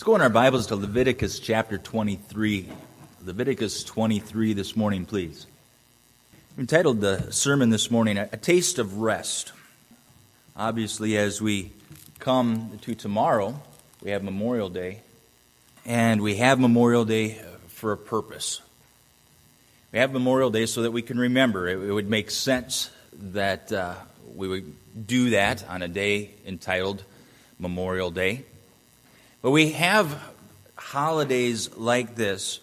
Let's go in our Bibles to Leviticus chapter 23. Leviticus 23 this morning, please. I've entitled the sermon this morning, A Taste of Rest. Obviously, as we come to tomorrow, we have Memorial Day, and we have Memorial Day for a purpose. We have Memorial Day so that we can remember. It would make sense that we would do that on a day entitled Memorial Day. But we have holidays like this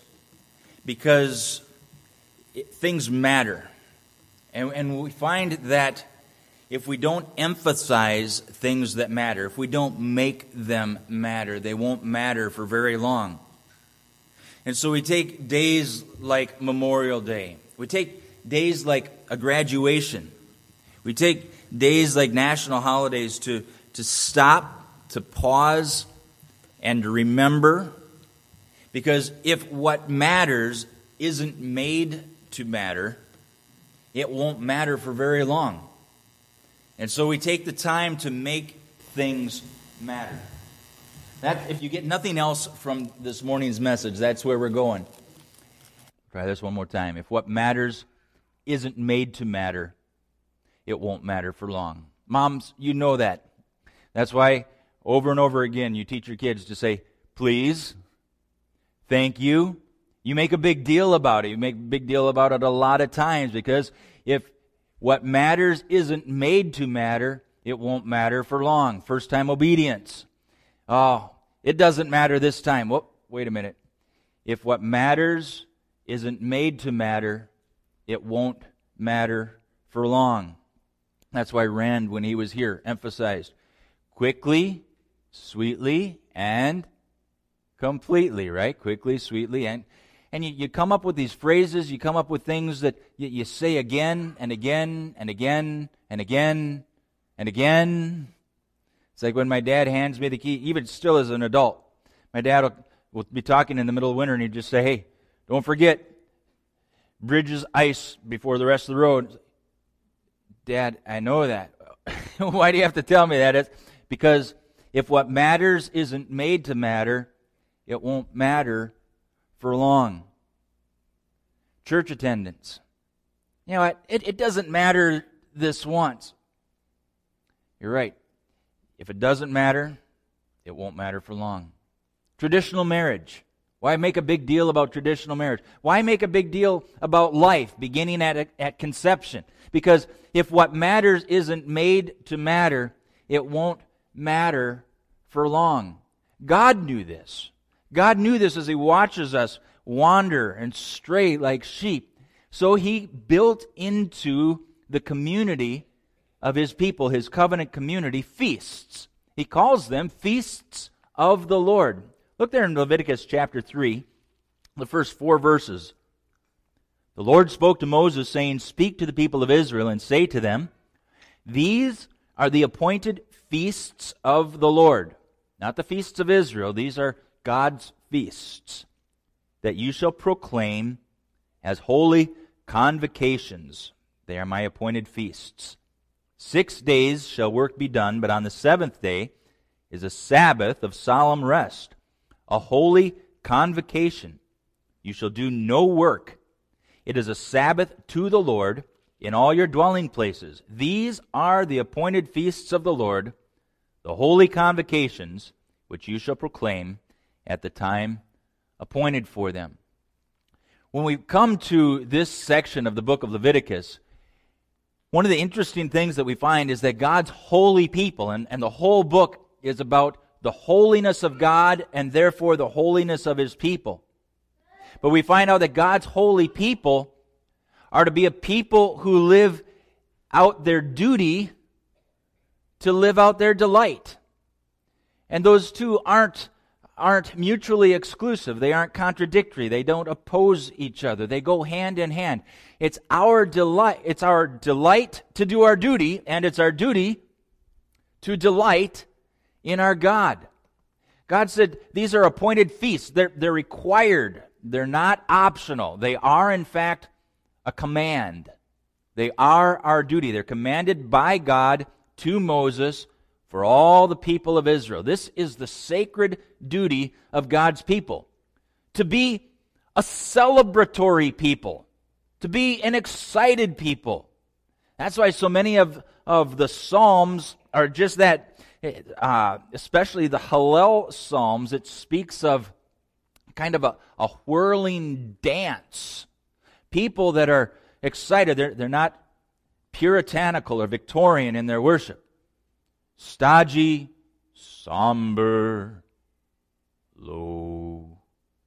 because things matter. And we find that if we don't emphasize things that matter, if we don't make them matter, they won't matter for very long. And so we take days like Memorial Day. We take days like a graduation. We take days like national holidays to stop, to pause, and to remember. Because if what matters isn't made to matter, it won't matter for very long. And so we take the time to make things matter. That, if you get nothing else from this morning's message, that's where we're going. Try this one more time. If what matters isn't made to matter, it won't matter for long. Moms, you know that. That's why over and over again you teach your kids to say, please, thank you. You make a big deal about it. You make a big deal about it a lot of times because if what matters isn't made to matter, it won't matter for long. First time obedience. Oh, it doesn't matter this time. Whoop, wait a minute. If what matters isn't made to matter, it won't matter for long. That's why Rand, when he was here, emphasized quickly, sweetly, and completely, right? Quickly, sweetly, and you come up with these phrases, you come up with things that you say again and again and again and again and again. It's like when my dad hands me the key, even still as an adult, my dad will be talking in the middle of winter and he'd just say, hey, don't forget, bridge is ice before the rest of the road. Dad, I know that. Why do you have to tell me that? It's because if what matters isn't made to matter, it won't matter for long. Church attendance. You know what? It doesn't matter this once. You're right. If it doesn't matter, it won't matter for long. Traditional marriage. Why make a big deal about traditional marriage? Why make a big deal about life beginning at conception? Because if what matters isn't made to matter, it won't matter for long. God knew this. God knew this as He watches us wander and stray like sheep. So He built into the community of His people, His covenant community, feasts. He calls them feasts of the Lord. Look there in Leviticus chapter 3, the first 4 verses. The Lord spoke to Moses, saying, speak to the people of Israel and say to them, these are the appointed feasts of the Lord. Not the feasts of Israel. These are God's feasts that you shall proclaim as holy convocations. They are my appointed feasts. 6 days shall work be done, but on the 7th day is a Sabbath of solemn rest, a holy convocation. You shall do no work. It is a Sabbath to the Lord in all your dwelling places. These are the appointed feasts of the Lord, the holy convocations, which you shall proclaim at the time appointed for them. When we come to this section of the book of Leviticus, one of the interesting things that we find is that God's holy people, and the whole book is about the holiness of God and therefore the holiness of His people. But we find out that God's holy people are to be a people who live out their duty to live out their delight. And those two aren't mutually exclusive. They aren't contradictory. They don't oppose each other. They go hand in hand. It's our delight to do our duty, and it's our duty to delight in our God. God said these are appointed feasts. They're required. They're not optional. They are, in fact, a command. They are our duty. They're commanded by God to Moses for all the people of Israel. This is the sacred duty of God's people, to be a celebratory people, to be an excited people. That's why so many of the Psalms are just that, especially the Hallel Psalms. It speaks of kind of a whirling dance. People that are excited, they're not puritanical or Victorian in their worship. Stodgy, somber, low,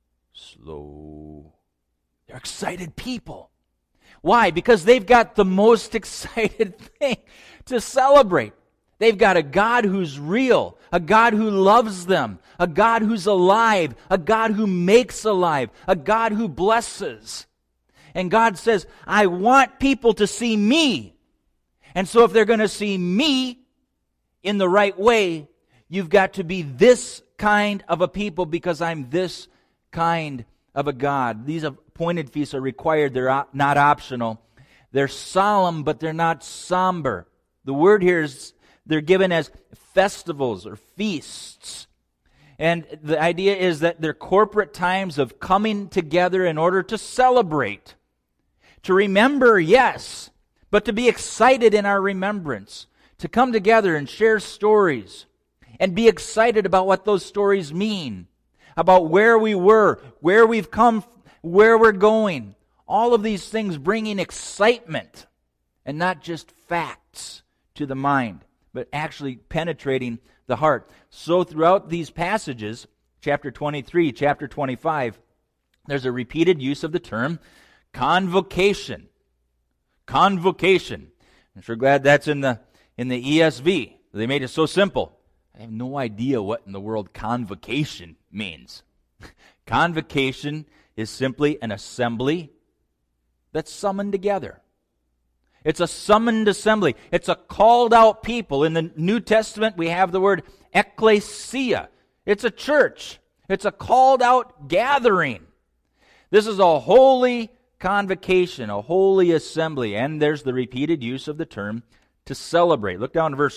slow. They're excited people. Why? Because they've got the most excited thing to celebrate. They've got a God who's real, a God who loves them, a God who's alive, a God who makes alive, a God who blesses. And God says, I want people to see me. And so if they're going to see me in the right way, you've got to be this kind of a people because I'm this kind of a God. These appointed feasts are required. They're not optional. They're solemn, but they're not somber. The word here is they're given as festivals or feasts. And the idea is that they're corporate times of coming together in order to celebrate. To remember, yes, but to be excited in our remembrance. To come together and share stories and be excited about what those stories mean. About where we were, where we've come, where we're going. All of these things bringing excitement and not just facts to the mind, but actually penetrating the heart. So throughout these passages, chapter 23, chapter 25, there's a repeated use of the term convocation. Convocation. I'm sure glad that's in the ESV. They made it so simple. I have no idea what in the world convocation means. Convocation is simply an assembly that's summoned together. It's a summoned assembly. It's a called out people. In the New Testament, we have the word ecclesia. It's a church. It's a called out gathering. This is a holy convocation, a holy assembly. And there's the repeated use of the term to celebrate. Look down to verse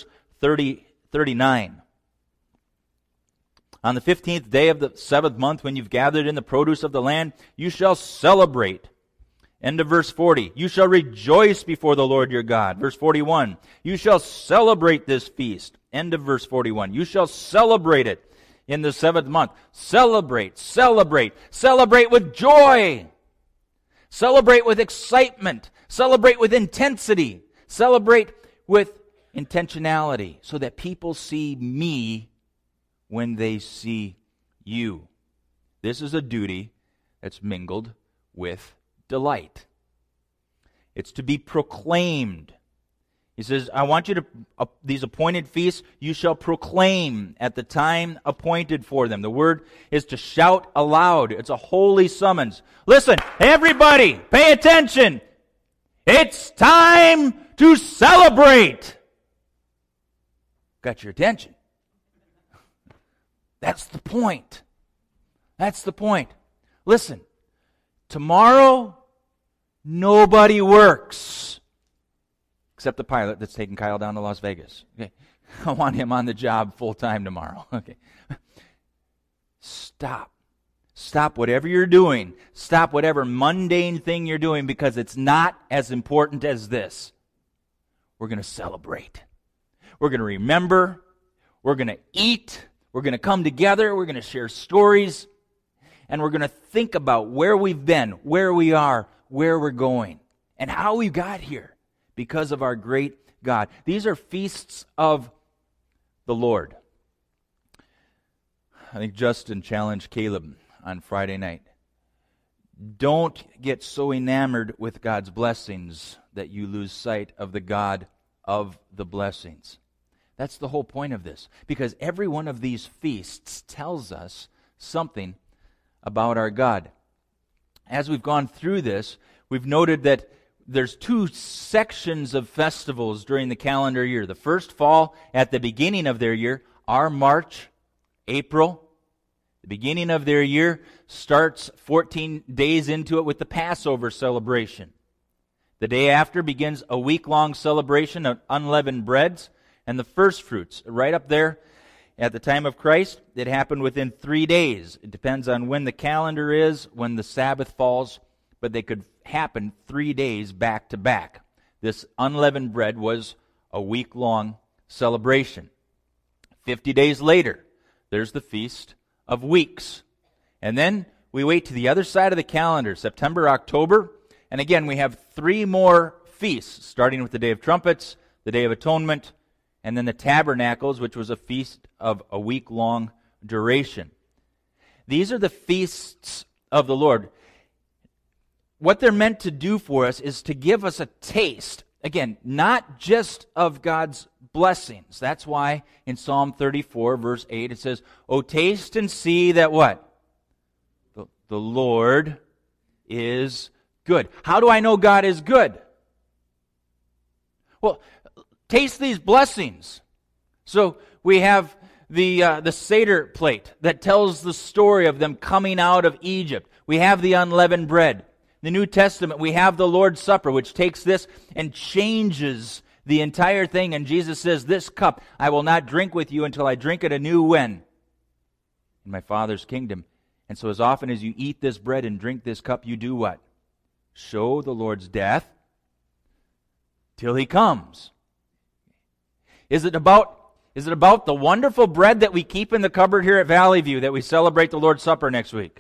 39. On the 15th day of the 7th month, when you've gathered in the produce of the land, you shall celebrate. End of verse 40. You shall rejoice before the Lord your God. Verse 41. You shall celebrate this feast. End of verse 41. You shall celebrate it in the 7th month. Celebrate, celebrate, celebrate with joy. Celebrate with excitement. Celebrate with intensity. Celebrate with intentionality so that people see me when they see you. This is a duty that's mingled with delight. It's to be proclaimed. He says, I want you to, these appointed feasts, you shall proclaim at the time appointed for them. The word is to shout aloud. It's a holy summons. Listen, everybody, pay attention. It's time to celebrate. Got your attention. That's the point. That's the point. Listen, tomorrow, nobody works. Except the pilot that's taking Kyle down to Las Vegas. Okay. I want him on the job full time tomorrow. Okay. Stop. Stop whatever you're doing. Stop whatever mundane thing you're doing because it's not as important as this. We're going to celebrate. We're going to remember. We're going to eat. We're going to come together. We're going to share stories. And we're going to think about where we've been, where we are, where we're going, and how we got here because of our great God. These are feasts of the Lord. I think Justin challenged Caleb on Friday night. Don't get so enamored with God's blessings that you lose sight of the God of the blessings. That's the whole point of this. Because every one of these feasts tells us something about our God. As we've gone through this, we've noted that there's two sections of festivals during the calendar year. The first fall at the beginning of their year, our March, April. The beginning of their year starts 14 days into it with the Passover celebration. The day after begins a week-long celebration of unleavened breads. and the first fruits. Right up there at the time of Christ, it happened within 3 days. It depends on when the calendar is, when the Sabbath falls, but they could happen 3 days back to back. This unleavened bread was a week-long celebration. 50 days later, there's the Feast of Weeks. And then we wait to the other side of the calendar, September, October, and again we have 3 more feasts, starting with the Day of Trumpets, the Day of Atonement, and then the Tabernacles, which was a feast of a week-long duration. These are the feasts of the Lord. What they're meant to do for us is to give us a taste, again, not just of God's blessings. That's why in Psalm 34, verse 8, it says, "O taste and see that" what? The Lord is good. How do I know God is good? Well, taste these blessings. So we have the Seder plate that tells the story of them coming out of Egypt. We have the unleavened bread. In the New Testament, we have the Lord's Supper, which takes this and changes the entire thing. And Jesus says, "This cup I will not drink with you until I drink it anew when? In my Father's kingdom." And so as often as you eat this bread and drink this cup, you do what? Show the Lord's death till He comes. Is it about the wonderful bread that we keep in the cupboard here at Valley View that we celebrate the Lord's Supper next week?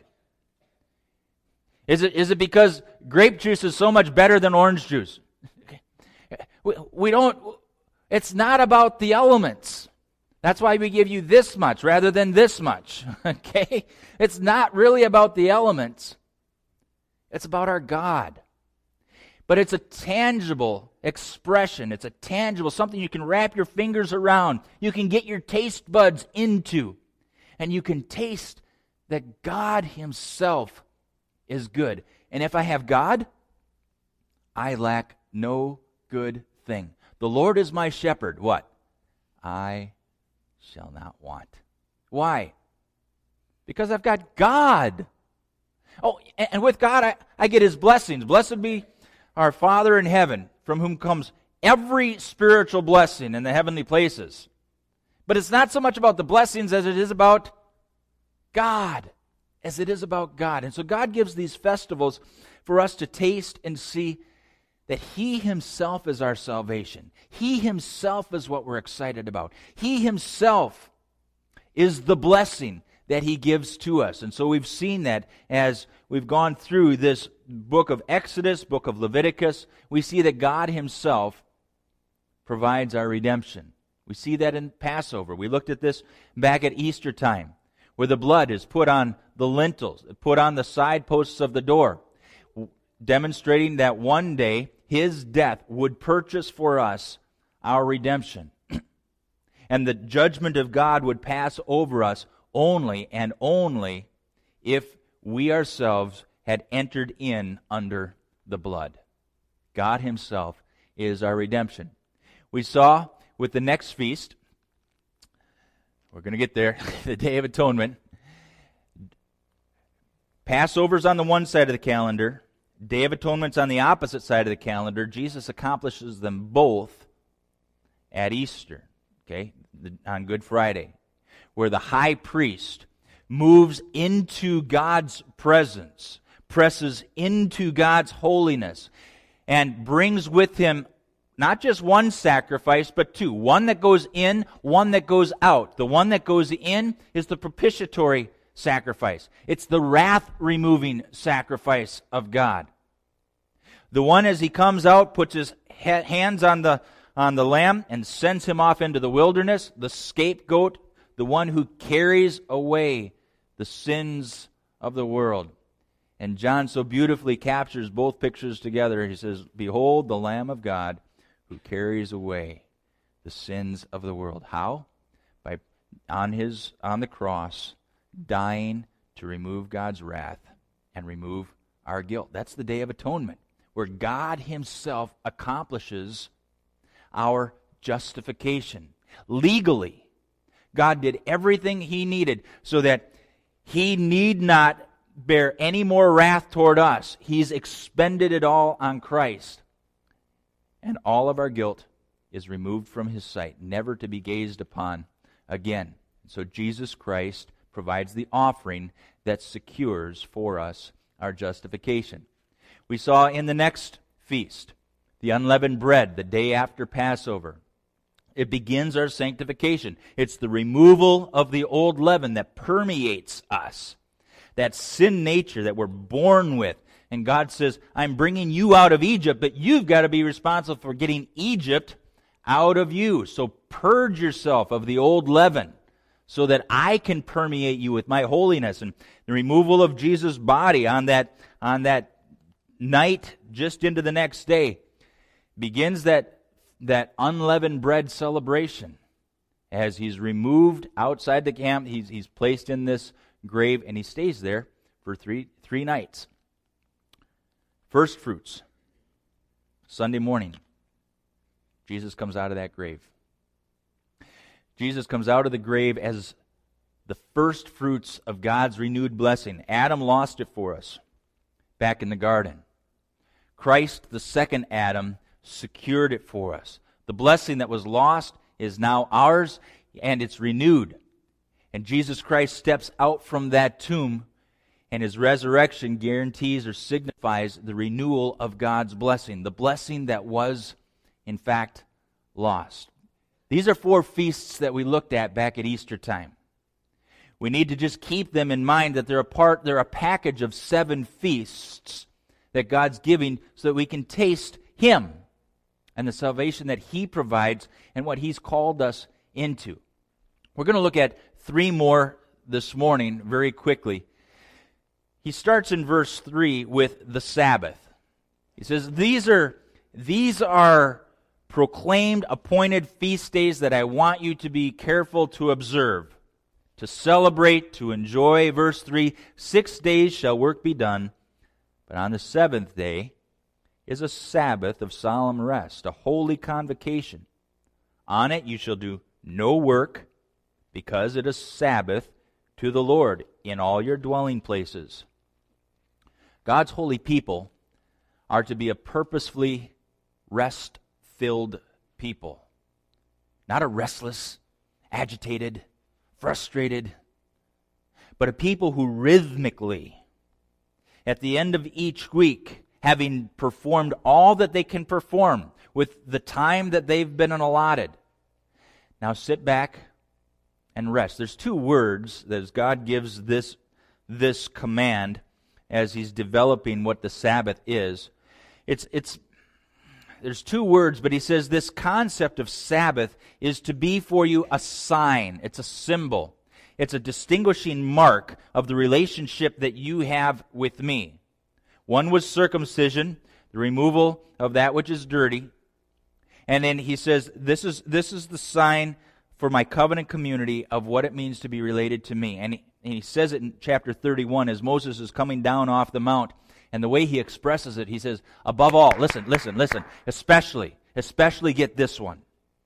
Is it because grape juice is so much better than orange juice? We don't. It's not about the elements. That's why we give you this much rather than this much. Okay? It's not really about the elements. It's about our God. But it's a tangible expression. It's a tangible, something you can wrap your fingers around. You can get your taste buds into. And you can taste that God Himself is good. And if I have God, I lack no good thing. The Lord is my shepherd. What? I shall not want. Why? Because I've got God. Oh, and with God, I get His blessings. Blessed be our Father in heaven, from whom comes every spiritual blessing in the heavenly places. But it's not so much about the blessings as it is about God. As it is about God. And so God gives these festivals for us to taste and see that He Himself is our salvation. He Himself is what we're excited about. He Himself is the blessing that He gives to us. And so we've seen that as we've gone through this book of Exodus, book of Leviticus. We see that God Himself provides our redemption. We see that in Passover. We looked at this back at Easter time, where the blood is put on the lintels, put on the side posts of the door, demonstrating that one day His death would purchase for us our redemption. And the judgment of God would pass over us only and only if we ourselves had entered in under the blood. God Himself is our redemption. We saw with the next feast, we're going to get there, the Day of Atonement. Passover's on the one side of the calendar. Day of Atonement's on the opposite side of the calendar. Jesus accomplishes them both at Easter, okay, on Good Friday, where the high priest moves into God's presence, presses into God's holiness, and brings with Him not just one sacrifice, but two. One that goes in, one that goes out. The one that goes in is the propitiatory sacrifice. It's the wrath-removing sacrifice of God. The one, as He comes out, puts His hands on the lamb and sends him off into the wilderness, the scapegoat, the one who carries away the sins of the world. And John so beautifully captures both pictures together. He says, "Behold the Lamb of God who carries away the sins of the world." How? By on the cross, dying to remove God's wrath and remove our guilt. That's the Day of Atonement, where God Himself accomplishes our justification. Legally, God did everything He needed so that He need not bear any more wrath toward us. He's expended it all on Christ. And all of our guilt is removed from his sight, never to be gazed upon again. So Jesus Christ provides the offering that secures for us our justification. We saw in the next feast, the unleavened bread, the day after Passover. It begins our sanctification. It's the removal of the old leaven that permeates us, that sin nature that we're born with. And God says, I'm bringing you out of Egypt, but you've got to be responsible for getting Egypt out of you. So purge yourself of the old leaven so that I can permeate you with my holiness. And the removal of Jesus' body on that night just into the next day begins that unleavened bread celebration. As he's removed outside the camp, he's placed in this grave, and he stays there for three nights. First fruits, Sunday morning, Jesus comes out of that grave. Jesus comes out of the grave as the first fruits of God's renewed blessing. Adam lost it for us back in the garden. Christ, the second Adam, secured it for us. The blessing that was lost is now ours, and it's renewed. And Jesus Christ steps out from that tomb, and his resurrection guarantees or signifies the renewal of God's blessing, the blessing that was, in fact, lost. These are 4 feasts that we looked at back at Easter time. We need to just keep them in mind that they're a package of 7 feasts that God's giving so that we can taste him and the salvation that he provides and what he's called us into. We're going to look at 3 more this morning very quickly. He starts in verse 3 with the Sabbath. He says, These are proclaimed, appointed feast days that I want you to be careful to observe, to celebrate, to enjoy. Verse 3, 6 days shall work be done, but on the 7th day is a Sabbath of solemn rest, a holy convocation. On it you shall do no work, because it is Sabbath to the Lord in all your dwelling places. God's holy people are to be a purposefully rest-filled people. Not a restless, agitated, frustrated, but a people who rhythmically, at the end of each week, having performed all that they can perform with the time that they've been allotted, now sit back and rest. There's 2 words that as God gives this command as he's developing what the Sabbath is. There's 2 words, but he says this concept of Sabbath is to be for you a sign. It's a symbol. It's a distinguishing mark of the relationship that you have with me. One was circumcision, the removal of that which is dirty. And then he says, this is the sign for my covenant community of what it means to be related to me. And he says it in chapter 31 as Moses is coming down off the mount. And the way he expresses it, he says, above all, listen, especially get this one.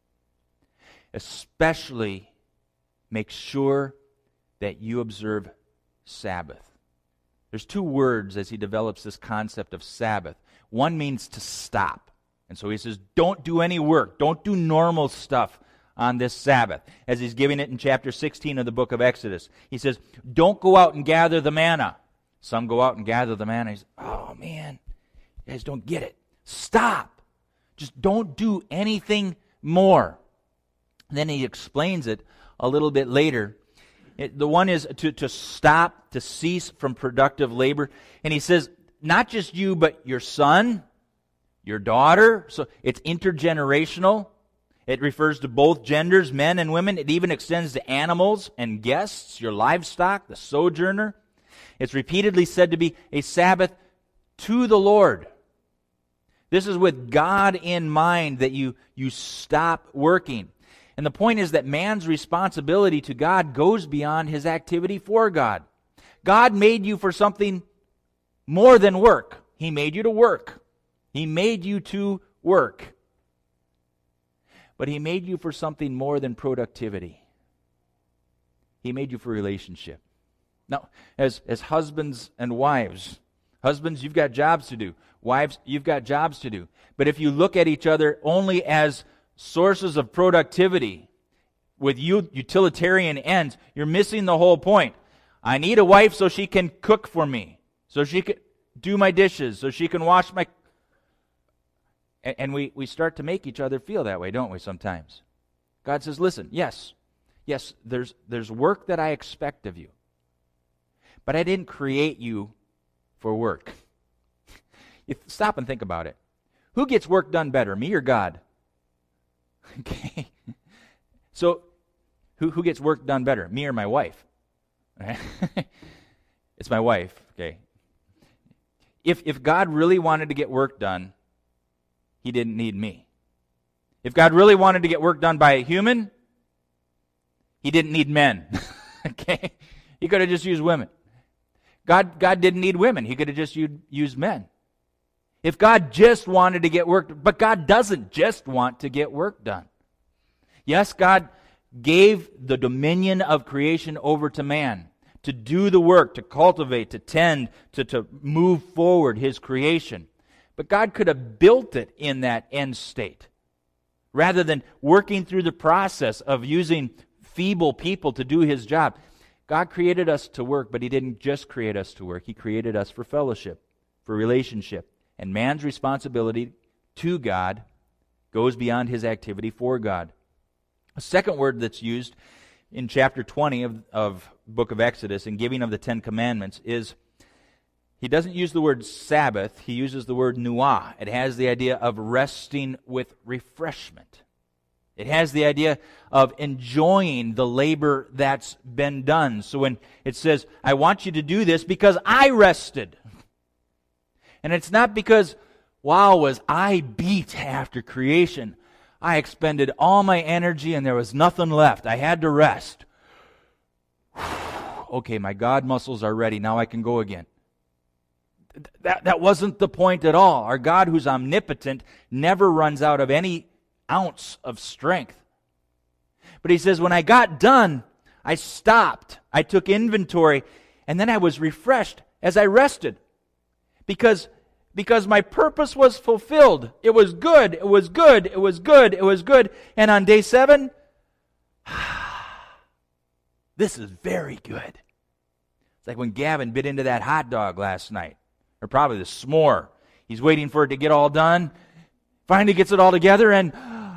Especially make sure that you observe Sabbath. There's 2 words as he develops this concept of Sabbath. One means to stop. And so he says, don't do any work. Don't do normal stuff on this Sabbath, as he's giving it in chapter 16 of the book of Exodus. He says, don't go out and gather the manna. Some go out and gather the manna. He's, oh man, you guys don't get it. Stop. Just don't do anything more. And then he explains it a little bit later. The one is to stop, to cease from productive labor. And he says, not just you, but your son, your daughter. So it's intergenerational. It refers to both genders, men and women. It even extends to animals and guests, your livestock, the sojourner. It's repeatedly said to be a Sabbath to the Lord. This is with God in mind that you stop working. And the point is that man's responsibility to God goes beyond his activity for God. God made you for something more than work. He made you to work. He made you to work. But he made you for something more than productivity. He made you for relationship. Now, as husbands and wives, husbands, you've got jobs to do. Wives, you've got jobs to do. But if you look at each other only as sources of productivity with utilitarian ends, you're missing the whole point. I need a wife so she can cook for me, so she can do my dishes, so she can wash my... And we start to make each other feel that way, don't we, sometimes? God says, listen, yes, there's work that I expect of you. But I didn't create you for work. You stop and think about it. Who gets work done better, me or God? Okay. So, who gets work done better, me or my wife? It's my wife, okay. If God really wanted to get work done, He didn't need me. If God really wanted to get work done by a human, He didn't need men. Okay? He could have just used women. God didn't need women. He could have just used men. If God just wanted to get work done, but God doesn't just want to get work done. Yes, God gave the dominion of creation over to man to do the work, to cultivate, to tend, to move forward His creation. But God could have built it in that end state. Rather than working through the process of using feeble people to do His job. God created us to work, but He didn't just create us to work. He created us for fellowship, for relationship. And man's responsibility to God goes beyond his activity for God. A second word that's used in chapter 20 of book of Exodus in giving of the Ten Commandments is, he doesn't use the word Sabbath, he uses the word nuah. It has the idea of resting with refreshment. It has the idea of enjoying the labor that's been done. So when it says, I want you to do this because I rested. And it's not because, wow, was I beat after creation. I expended all my energy and there was nothing left. I had to rest. Okay, my God muscles are ready. Now I can go again. That wasn't the point at all. Our God, who's omnipotent, never runs out of any ounce of strength. But He says, when I got done, I stopped. I took inventory, and then I was refreshed as I rested. Because my purpose was fulfilled. It was good, it was good, it was good, it was good. And on day 7, this is very good. It's like when Gavin bit into that hot dog last night. Or probably the s'more. He's waiting for it to get all done. Finally gets it all together and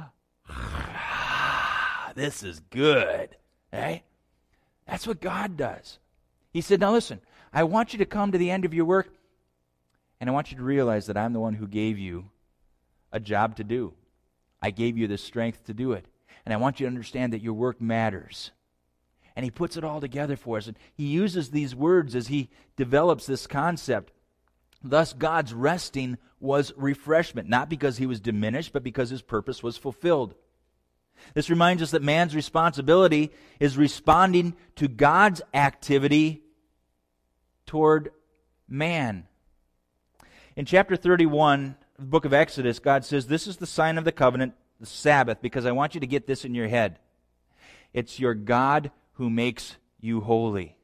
this is good. Right? That's what God does. He said, now listen, I want you to come to the end of your work and I want you to realize that I'm the one who gave you a job to do. I gave you the strength to do it. And I want you to understand that your work matters. And He puts it all together for us. And He uses these words as He develops this concept. Thus, God's resting was refreshment, not because He was diminished, but because His purpose was fulfilled. This reminds us that man's responsibility is responding to God's activity toward man. In chapter 31 of the book of Exodus, God says, this is the sign of the covenant, the Sabbath, because I want you to get this in your head. It's your God who makes you holy.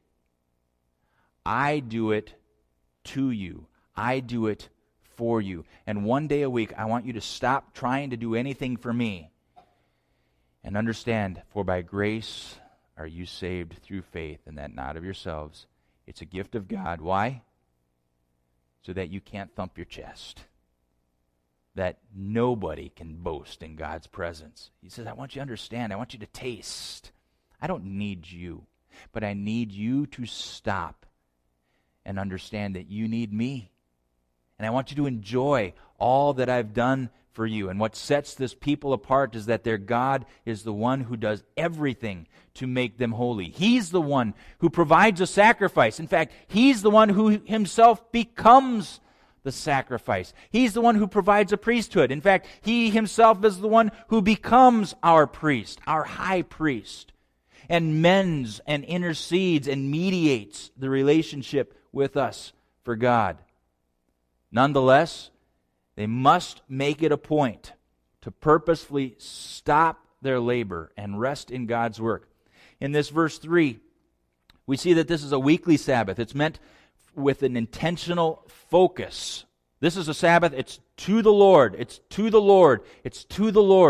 I do it to you. I do it for you. And one day a week, I want you to stop trying to do anything for me and understand, for by grace are you saved through faith, and that not of yourselves. It's a gift of God. Why? So that you can't thump your chest. That nobody can boast in God's presence. He says, I want you to understand. I want you to taste. I don't need you, but I need you to stop and understand that you need me. And I want you to enjoy all that I've done for you. And what sets this people apart is that their God is the one who does everything to make them holy. He's the one who provides a sacrifice. In fact, He's the one who Himself becomes the sacrifice. He's the one who provides a priesthood. In fact, He Himself is the one who becomes our priest, our high priest, and mends and intercedes and mediates the relationship with us for God. Nonetheless, they must make it a point to purposefully stop their labor and rest in God's work. In this verse 3, we see that this is a weekly Sabbath. It's meant with an intentional focus. This is a Sabbath. It's to the Lord. It's to the Lord. It's to the Lord.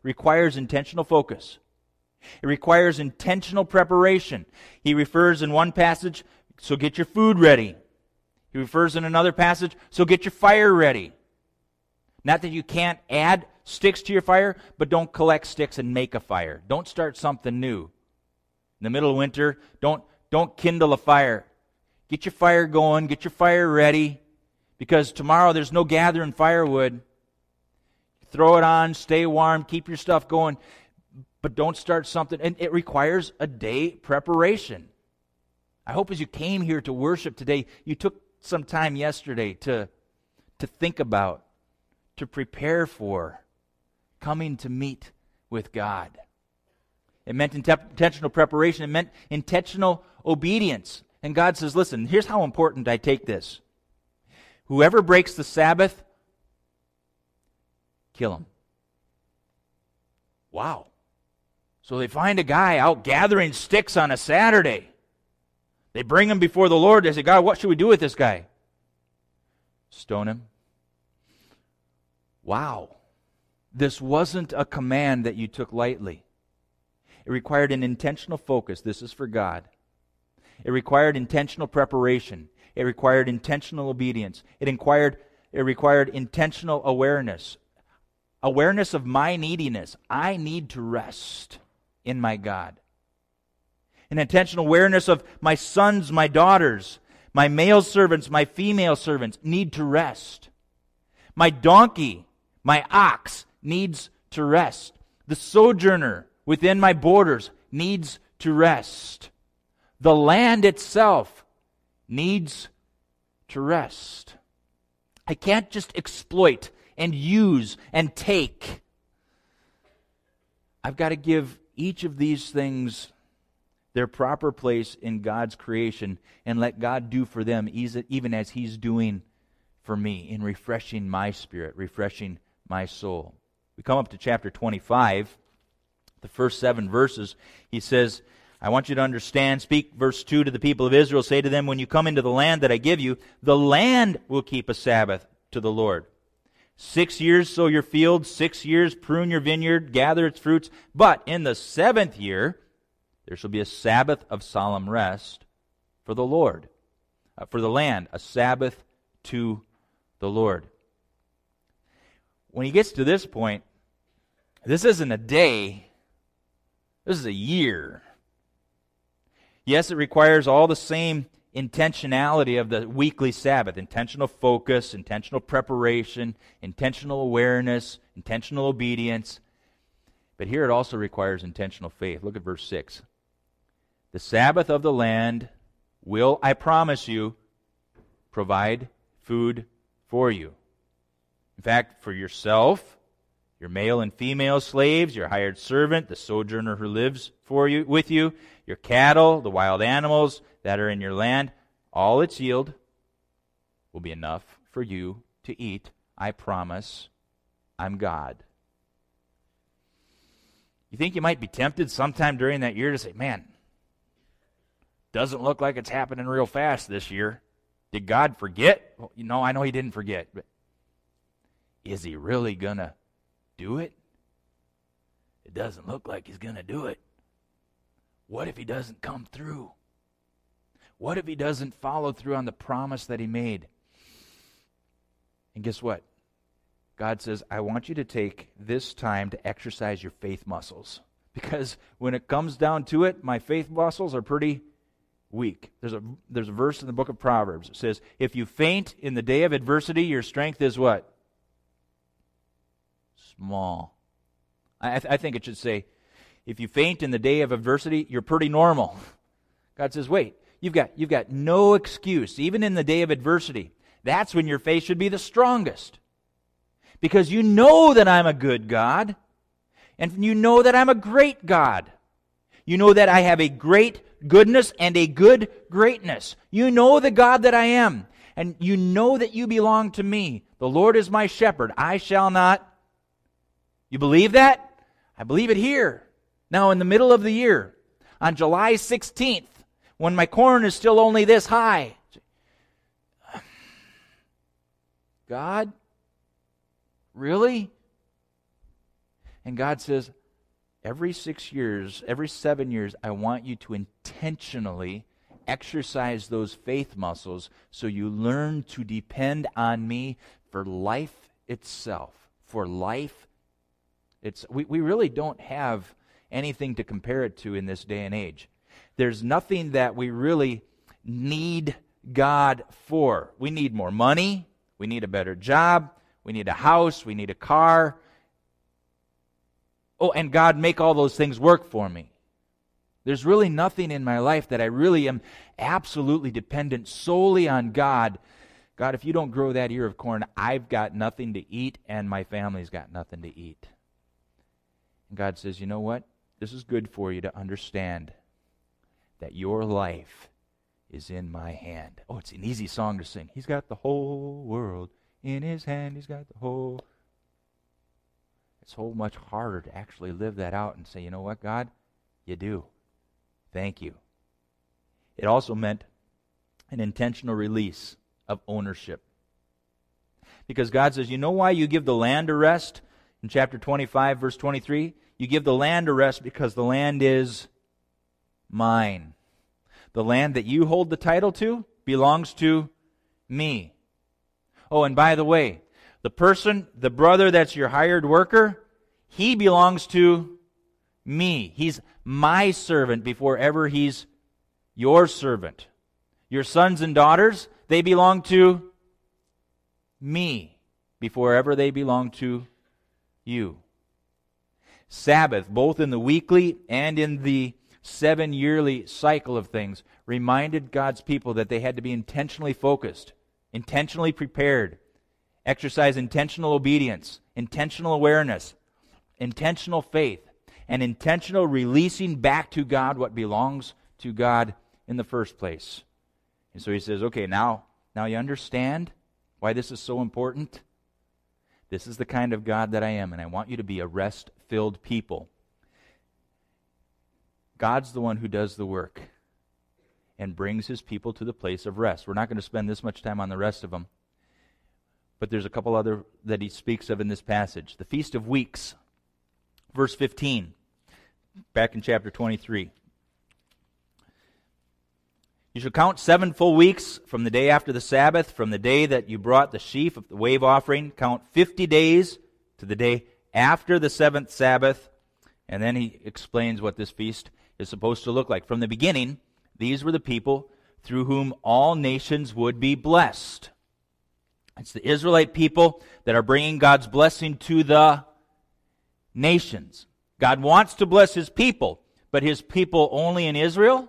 requires intentional focus. It requires intentional preparation. He refers in one passage, so get your food ready. He refers in another passage, so get your fire ready. Not that you can't add sticks to your fire, but don't collect sticks and make a fire. Don't start something new. In the middle of winter, don't kindle a fire. Get your fire going, get your fire ready, because tomorrow there's no gathering firewood. Throw it on, stay warm, keep your stuff going, but don't start something. And it requires a day preparation. I hope as you came here to worship today, you took some time yesterday to think about, to prepare for coming to meet with God. It meant intentional preparation. It meant intentional obedience. And God says, listen, here's how important I take this. Whoever breaks the Sabbath, kill him. Wow. So they find a guy out gathering sticks on a Saturday. They bring him before the Lord. They say, God, what should we do with this guy? Stone him. Wow. This wasn't a command that you took lightly. It required an intentional focus. This is for God. It required intentional preparation. It required intentional obedience. It required intentional awareness. Awareness of my neediness. I need to rest in my God. An intentional awareness of my sons, my daughters, my male servants, my female servants need to rest. My donkey, my ox needs to rest. The sojourner within my borders needs to rest. The land itself needs to rest. I can't just exploit and use and take. I've got to give each of these things their proper place in God's creation and let God do for them even as He's doing for me in refreshing my spirit, refreshing my soul. We come up to chapter 25, the first 7 verses. He says, I want you to understand, speak, verse 2, to the people of Israel, say to them, when you come into the land that I give you, the land will keep a Sabbath to the Lord. 6 years sow your field, 6 years prune your vineyard, gather its fruits. But in the 7th year, there shall be a Sabbath of solemn rest for the Lord, for the land, a Sabbath to the Lord. When he gets to this point, this isn't a day, this is a year. Yes, it requires all the same intentionality of the weekly Sabbath, intentional focus, intentional preparation, intentional awareness, intentional obedience. But here it also requires intentional faith. Look at verse 6. The Sabbath of the land will, I promise you, provide food for you. In fact, for yourself, your male and female slaves, your hired servant, the sojourner who lives with you, your cattle, the wild animals that are in your land, all its yield will be enough for you to eat. I promise. I'm God. You think you might be tempted sometime during that year to say, man, doesn't look like it's happening real fast this year. Did God forget? Well, I know He didn't forget, but is He really going to do it? It doesn't look like He's going to do it. What if He doesn't come through? What if He doesn't follow through on the promise that He made? And guess what? God says, I want you to take this time to exercise your faith muscles. Because when it comes down to it, my faith muscles are pretty weak. There's a verse in the book of Proverbs. It says, if you faint in the day of adversity, your strength is what? Small. I think it should say, if you faint in the day of adversity, you're pretty normal. God says, wait, you've got no excuse, even in the day of adversity. That's when your faith should be the strongest. Because you know that I'm a good God, and you know that I'm a great God. You know that I have a great goodness and a good greatness. You know the God that I am, and you know that you belong to me. The Lord is my shepherd. I shall not. You believe that? I believe it here. Now, in the middle of the year, on July 16th, when my corn is still only this high, God, really? And God says, every 6 years, every 7 years, I want you to intentionally exercise those faith muscles so you learn to depend on me for life itself. For life, we really don't have anything to compare it to in this day and age. There's nothing that we really need God for. We need more money. We need a better job. We need a house. We need a car. Oh, and God, make all those things work for me. There's really nothing in my life that I really am absolutely dependent solely on God. God, if you don't grow that ear of corn, I've got nothing to eat and my family's got nothing to eat. And God says, you know what? This is good for you to understand that your life is in my hand. Oh, it's an easy song to sing. He's got the whole world in his hand. He's got the whole... It's so much harder to actually live that out and say, you know what, God? You do. Thank you. It also meant an intentional release of ownership. Because God says, you know why you give the land a rest? In chapter 25, verse 23, you give the land a rest because the land is mine. The land that you hold the title to belongs to me. Oh, and by the way, the brother that's your hired worker, he belongs to me. He's my servant before ever he's your servant. Your sons and daughters, they belong to me before ever they belong to you. Sabbath, both in the weekly and in the 7-yearly cycle of things, reminded God's people that they had to be intentionally focused, intentionally prepared, exercise intentional obedience, intentional awareness, intentional faith, and intentional releasing back to God what belongs to God in the first place. And so he says, okay, now you understand why this is so important? This is the kind of God that I am, and I want you to be a rest-filled people. God's the one who does the work and brings his people to the place of rest. We're not going to spend this much time on the rest of them, but there's a couple other that he speaks of in this passage. The Feast of Weeks, verse 15, back in chapter 23. You shall count 7 full weeks from the day after the Sabbath, from the day that you brought the sheaf of the wave offering. Count 50 days to the day after the 7th Sabbath. And then he explains what this feast is supposed to look like. From the beginning, these were the people through whom all nations would be blessed. It's the Israelite people that are bringing God's blessing to the nations. God wants to bless his people, but his people only in Israel?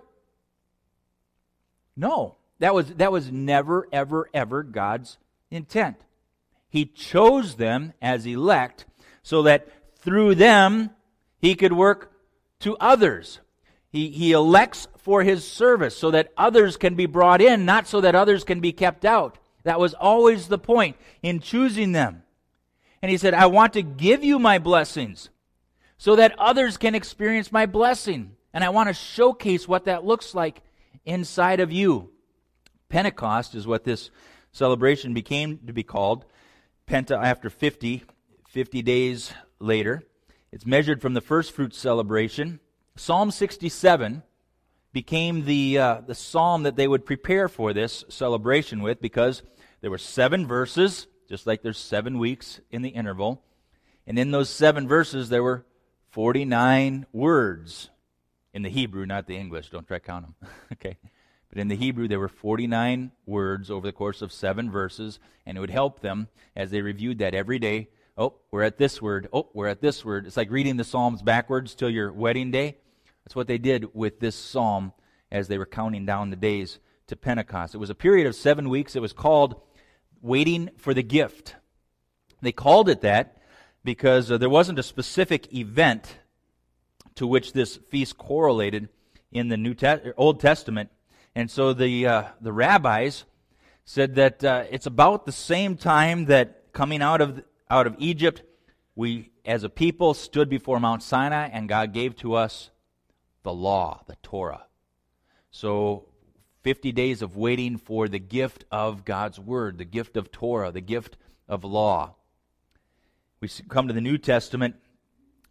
No, that was never, ever, ever God's intent. He chose them as elect so that through them he could work to others. He elects for his service so that others can be brought in, not so that others can be kept out. That was always the point in choosing them. And he said, I want to give you my blessings so that others can experience my blessing. And I want to showcase what that looks like inside of you. Pentecost is what this celebration became to be called. Penta after 50 days later. It's measured from the first fruits celebration. Psalm 67 became the psalm that they would prepare for this celebration with, because there were 7 verses, just like there's 7 weeks in the interval. And in those 7 verses, there were 49 words. In the Hebrew, not the English. Don't try to count them. Okay. But in the Hebrew, there were 49 words over the course of 7 verses, and it would help them as they reviewed that every day. Oh, we're at this word. Oh, we're at this word. It's like reading the Psalms backwards till your wedding day. That's what they did with this psalm as they were counting down the days to Pentecost. It was a period of 7 weeks. It was called Waiting for the Gift. They called it that because there wasn't a specific event to which this feast correlated in the Old Testament. And so the rabbis said that it's about the same time that coming out of Egypt, we as a people stood before Mount Sinai and God gave to us the law, the Torah. So 50 days of waiting for the gift of God's Word, the gift of Torah, the gift of law. We come to the New Testament.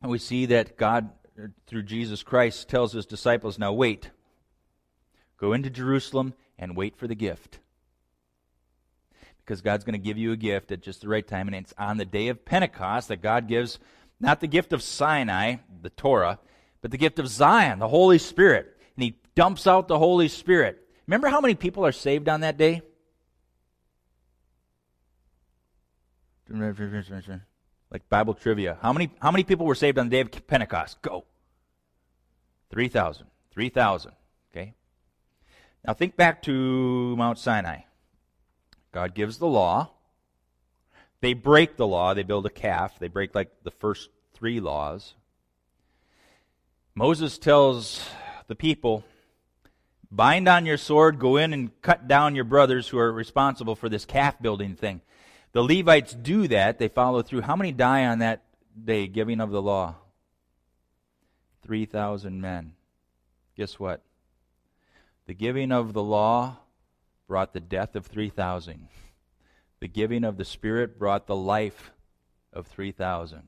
And we see that God, through Jesus Christ, tells his disciples, now wait. Go into Jerusalem and wait for the gift. Because God's going to give you a gift at just the right time. And it's on the day of Pentecost that God gives not the gift of Sinai, the Torah, but the gift of Zion, the Holy Spirit. And he dumps out the Holy Spirit. Remember how many people are saved on that day? Like Bible trivia. How many people were saved on the day of Pentecost? Go. 3,000. 3,000. Okay? Now think back to Mount Sinai. God gives the law. They break the law. They build a calf. They break like the first 3 laws. Moses tells the people, bind on your sword, go in and cut down your brothers who are responsible for this calf building thing. The Levites do that. They follow through. How many die on that day, giving of the law? 3,000 men. Guess what? The giving of the law brought the death of 3,000. The giving of the Spirit brought the life of 3,000.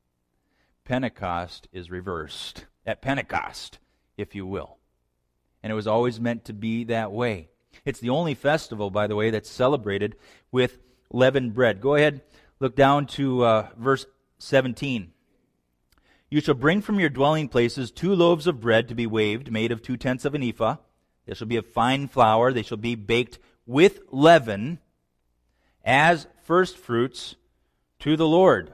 Pentecost is reversed. At Pentecost, if you will. And it was always meant to be that way. It's the only festival, by the way, that's celebrated with leavened bread. Go ahead, look down to verse 17. You shall bring from your dwelling places 2 loaves of bread to be waved, made of 2/10 of an ephah. They shall be of fine flour. They shall be baked with leaven as first fruits to the Lord.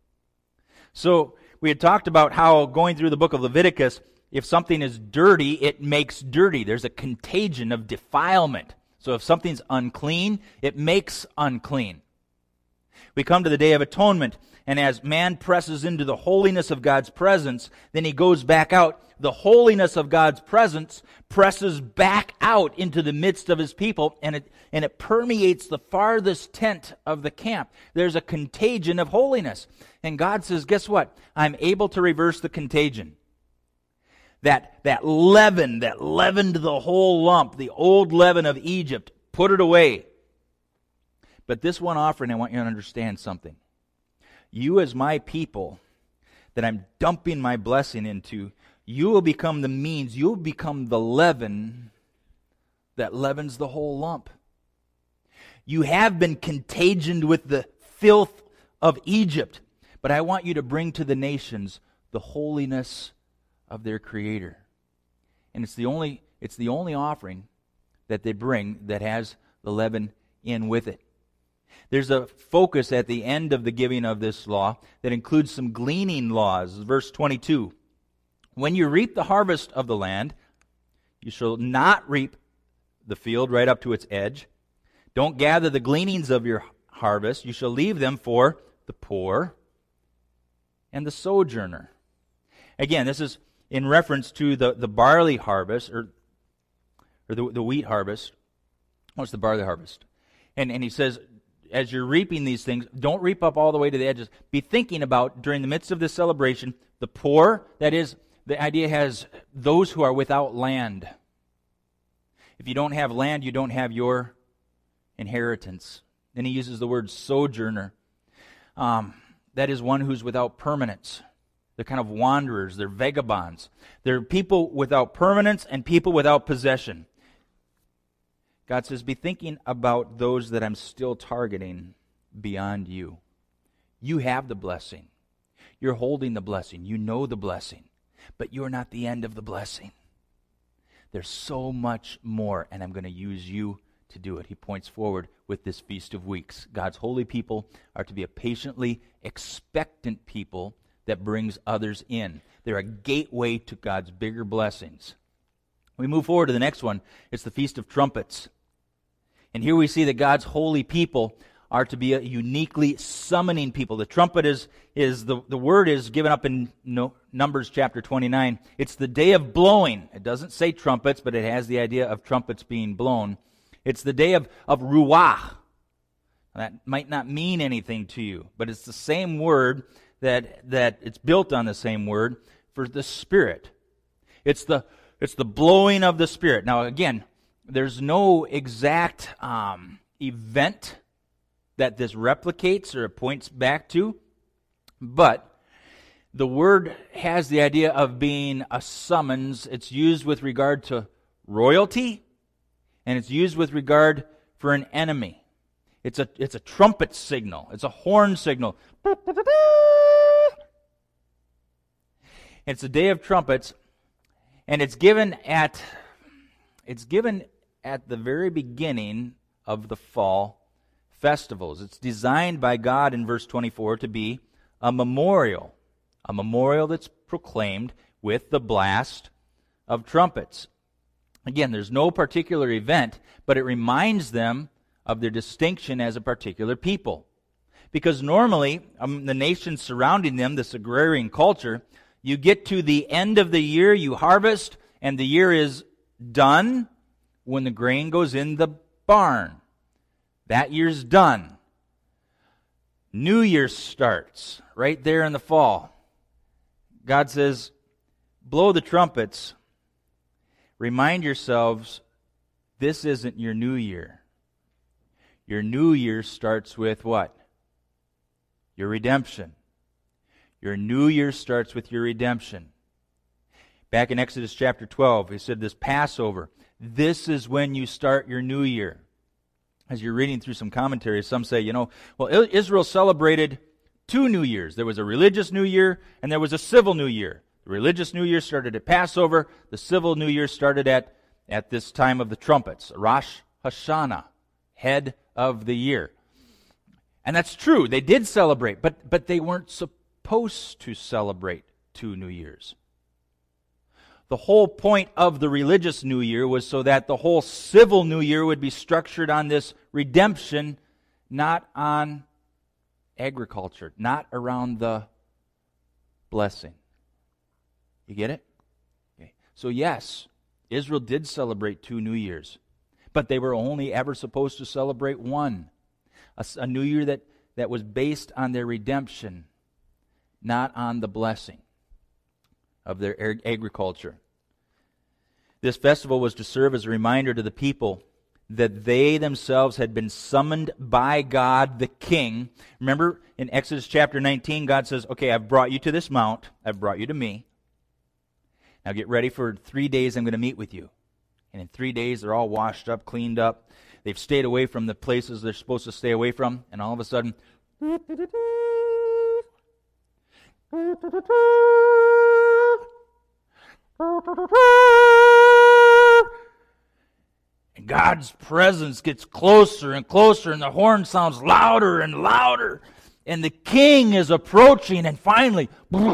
So we had talked about how going through the book of Leviticus, if something is dirty, it makes dirty. There's a contagion of defilement. So if something's unclean, it makes unclean. We come to the Day of Atonement, and as man presses into the holiness of God's presence, then he goes back out. The holiness of God's presence presses back out into the midst of his people, and it permeates the farthest tent of the camp. There's a contagion of holiness. And God says, guess what? I'm able to reverse the contagion. That leaven that leavened the whole lump, the old leaven of Egypt, put it away. But this one offering, I want you to understand something. You as my people that I'm dumping my blessing into, you will become the means, you will become the leaven that leavens the whole lump. You have been contagioned with the filth of Egypt, but I want you to bring to the nations the holiness of their Creator. And it's the only offering that they bring that has the leaven in with it. There's a focus at the end of the giving of this law that includes some gleaning laws. Verse 22. When you reap the harvest of the land, you shall not reap the field right up to its edge. Don't gather the gleanings of your harvest. You shall leave them for the poor and the sojourner. Again, this is in reference to the barley harvest, or the wheat harvest. What's the barley harvest? And he says, as you're reaping these things, don't reap up all the way to the edges. Be thinking about, during the midst of this celebration, the poor. That is, the idea has those who are without land. If you don't have land, you don't have your inheritance. Then he uses the word sojourner. That is one who's without permanence. They're kind of wanderers. They're vagabonds. They're people without permanence and people without possession. God says, be thinking about those that I'm still targeting beyond you. You have the blessing. You're holding the blessing. You know the blessing. But you're not the end of the blessing. There's so much more, and I'm going to use you to do it. He points forward with this Feast of Weeks. God's holy people are to be a patiently expectant people that brings others in. They're a gateway to God's bigger blessings. We move forward to the next one. It's the Feast of Trumpets. And here we see that God's holy people are to be a uniquely summoning people. The trumpet is the word is given up in Numbers chapter 29. It's the day of blowing. It doesn't say trumpets, but it has the idea of trumpets being blown. It's the day of Ruach. That might not mean anything to you, but it's the same word that it's built on the same word for the Spirit. It's the blowing of the Spirit. Now again, there's no exact event that this replicates or points back to, but the word has the idea of being a summons. It's used with regard to royalty, and it's used with regard for an enemy. It's a trumpet signal. It's a horn signal. It's a day of trumpets, and it's given at the very beginning of the fall festivals. It's designed by God in verse 24 to be a memorial that's proclaimed with the blast of trumpets. Again, there's no particular event, but it reminds them of their distinction as a particular people. Because normally, the nations surrounding them, this agrarian culture, you get to the end of the year, you harvest, and the year is done when the grain goes in the barn. That year's done. New Year starts right there in the fall. God says, blow the trumpets. Remind yourselves, this isn't your new year. Your new year starts with what? Your redemption. Your new year starts with your redemption. Back in Exodus chapter 12, he said this Passover, this is when you start your new year. As you're reading through some commentaries, some say, well, Israel celebrated 2 New Years. There was a religious New Year and there was a civil New Year. The religious New Year started at Passover. The civil New Year started at this time of the trumpets, Rosh Hashanah, head of the year. And that's true. They did celebrate, but they weren't supposed to celebrate 2 New Years. The whole point of the religious New Year was so that the whole civil New Year would be structured on this redemption, not on agriculture, not around the blessing. You get it? Okay. So yes, Israel did celebrate 2 New Years, but they were only ever supposed to celebrate one. A New Year that was based on their redemption, not on the blessing of their agriculture. This festival was to serve as a reminder to the people that they themselves had been summoned by God the King. Remember in Exodus chapter 19, God says, okay, I've brought you to this mount. I've brought you to me. Now get ready for 3 days I'm going to meet with you. And in 3 days they're all washed up, cleaned up. They've stayed away from the places they're supposed to stay away from. And all of a sudden, and God's presence gets closer and closer, and the horn sounds louder and louder, and the king is approaching, and finally,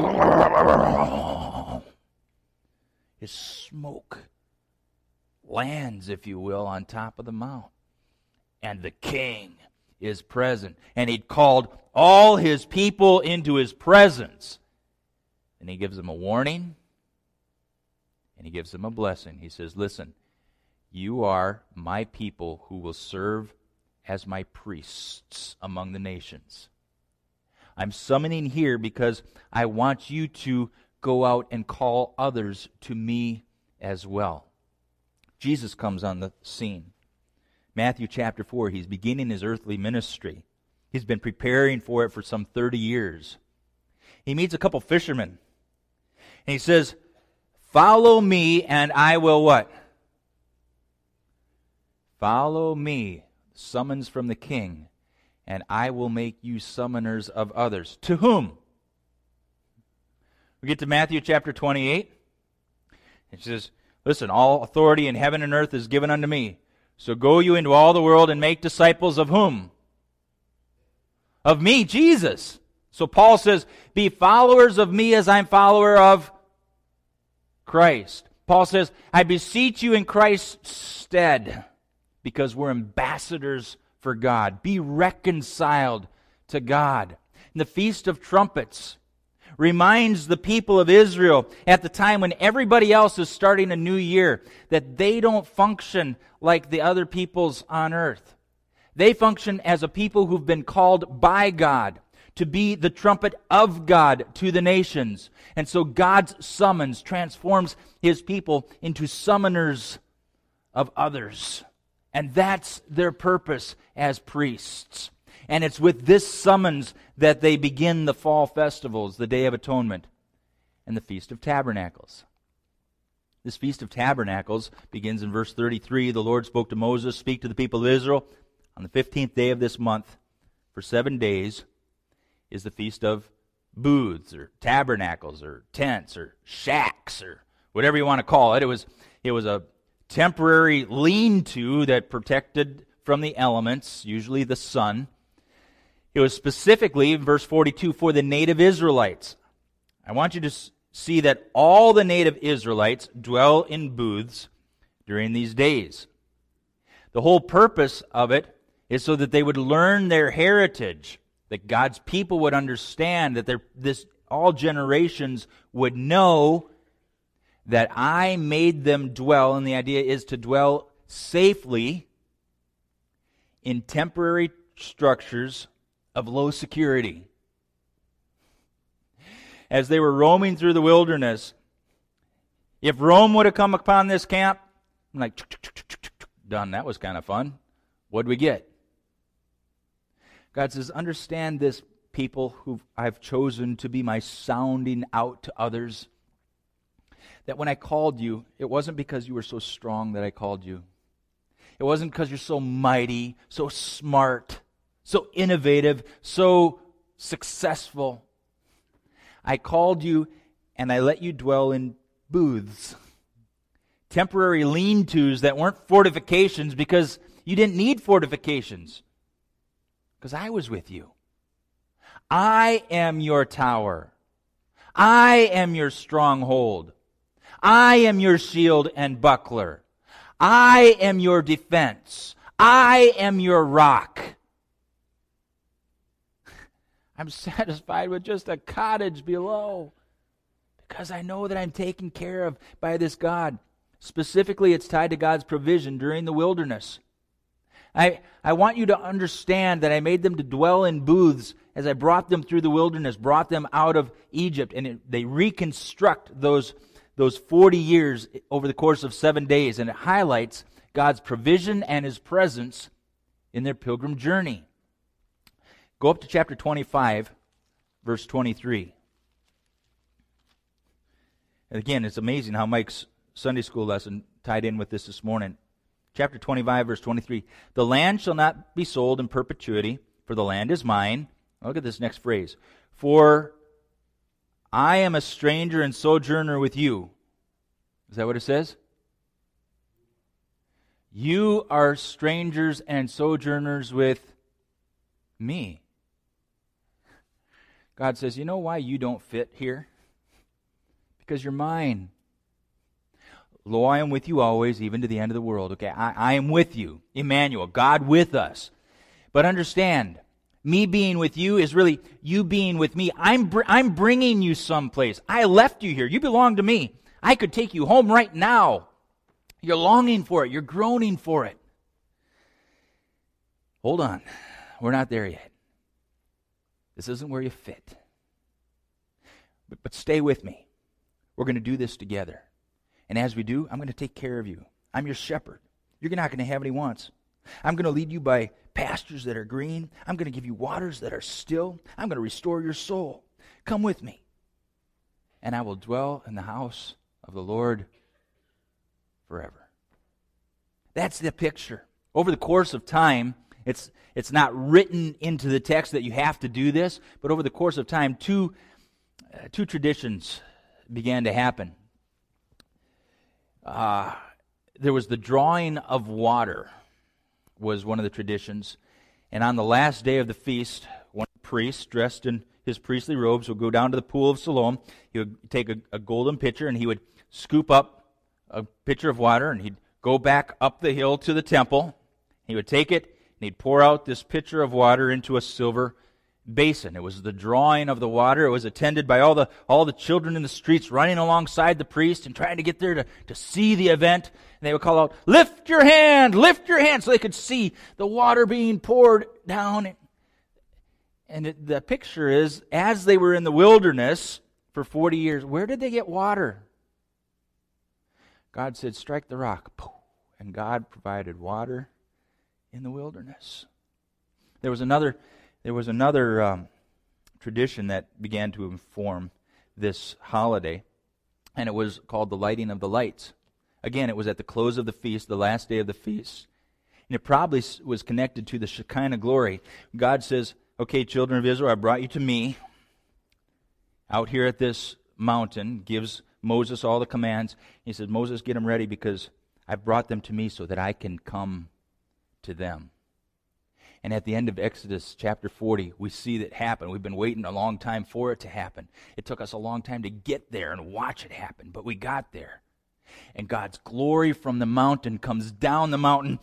his smoke lands, if you will, on top of the mount. And the king is present. And he'd called all his people into his presence. And he gives them a warning, and he gives them a blessing. He says, listen, you are my people who will serve as my priests among the nations. I'm summoning here because I want you to go out and call others to me as well. Jesus comes on the scene. Matthew chapter 4, he's beginning his earthly ministry. He's been preparing for it for some 30 years. He meets a couple fishermen. And he says, follow me and I will what? Follow me, summons from the king, and I will make you summoners of others. To whom? We get to Matthew chapter 28. It says, listen, all authority in heaven and earth is given unto me. So go you into all the world and make disciples of whom? Of me, Jesus. So Paul says, be followers of me as I'm follower of Christ. Paul says, I beseech you in Christ's stead, because we're ambassadors for God. Be reconciled to God. And the Feast of Trumpets reminds the people of Israel at the time when everybody else is starting a new year that they don't function like the other peoples on earth. They function as a people who've been called by God to be the trumpet of God to the nations. And so God's summons transforms his people into summoners of others. And that's their purpose as priests. And it's with this summons that they begin the fall festivals, the Day of Atonement. and the Feast of Tabernacles. This Feast of Tabernacles begins in verse 33. The Lord spoke to Moses, "Speak to the people of Israel. On the 15th day of this month, for 7 days, is the Feast of Booths, or Tabernacles, or Tents, or Shacks, or whatever you want to call it. It was a temporary lean-to that protected from the elements, usually the sun. It was specifically, in verse 42, for the native Israelites. I want you to see that all the native Israelites dwell in booths during these days. The whole purpose of it is so that they would learn their heritage, that God's people would understand, that all generations would know that I made them dwell, and the idea is to dwell safely in temporary structures of low security. As they were roaming through the wilderness, if Rome would have come upon this camp, I'm like, done, that was kind of fun. What'd we get? God says, understand this, people who I've chosen to be my sounding out to others, that when I called you, it wasn't because you were so strong that I called you. It wasn't because you're so mighty, so smart, so innovative, so successful. I called you and I let you dwell in booths, temporary lean-tos that weren't fortifications, because you didn't need fortifications, because I was with you. I am your tower. I am your stronghold. I am your shield and buckler. I am your defense. I am your rock. I'm satisfied with just a cottage below, because I know that I'm taken care of by this God. Specifically, it's tied to God's provision during the wilderness. I want you to understand that I made them to dwell in booths as I brought them through the wilderness, brought them out of Egypt, and they reconstruct those 40 years over the course of 7 days, and it highlights God's provision and His presence in their pilgrim journey. Go up to chapter 25, verse 23. And again, it's amazing how Mike's Sunday school lesson tied in with this morning. Chapter 25, verse 23. The land shall not be sold in perpetuity, for the land is mine. Look at this next phrase. For I am a stranger and sojourner with you. Is that what it says? You are strangers and sojourners with me. God says, you know why you don't fit here? Because you're mine. Lo, I am with you always, even to the end of the world. Okay, I am with you. Emmanuel, God with us. But understand, me being with you is really you being with me. I'm bringing you someplace. I left you here. You belong to me. I could take you home right now. You're longing for it. You're groaning for it. Hold on. We're not there yet. This isn't where you fit. But stay with me. We're going to do this together. And as we do, I'm going to take care of you. I'm your shepherd. You're not going to have any wants. I'm going to lead you by pastures that are green. I'm going to give you waters that are still. I'm going to restore your soul. Come with me. And I will dwell in the house of the Lord forever. That's the picture. Over the course of time, it's not written into the text that you have to do this, but over the course of time, two traditions began to happen. There was the drawing of water, was one of the traditions. And on the last day of the feast, one priest dressed in his priestly robes would go down to the pool of Siloam. He would take a golden pitcher and he would scoop up a pitcher of water, and he'd go back up the hill to the temple. He would take it and he'd pour out this pitcher of water into a silver basin. It was the drawing of the water. It was attended by all the children in the streets running alongside the priest and trying to get there to see the event. And they would call out, lift your hand, so they could see the water being poured down. And the picture is, as they were in the wilderness for 40 years, where did they get water? God said, strike the rock. And God provided water in the wilderness. There was another tradition that began to form this holiday, and it was called the lighting of the lights. Again, it was at the close of the feast, the last day of the feast. And it probably was connected to the Shekinah glory. God says, okay, children of Israel, I brought you to me out here at this mountain, gives Moses all the commands. He says, Moses, get them ready because I've brought them to me so that I can come to them. And at the end of Exodus chapter 40, we see that happen. We've been waiting a long time for it to happen. It took us a long time to get there and watch it happen, but we got there. And God's glory from the mountain comes down the mountain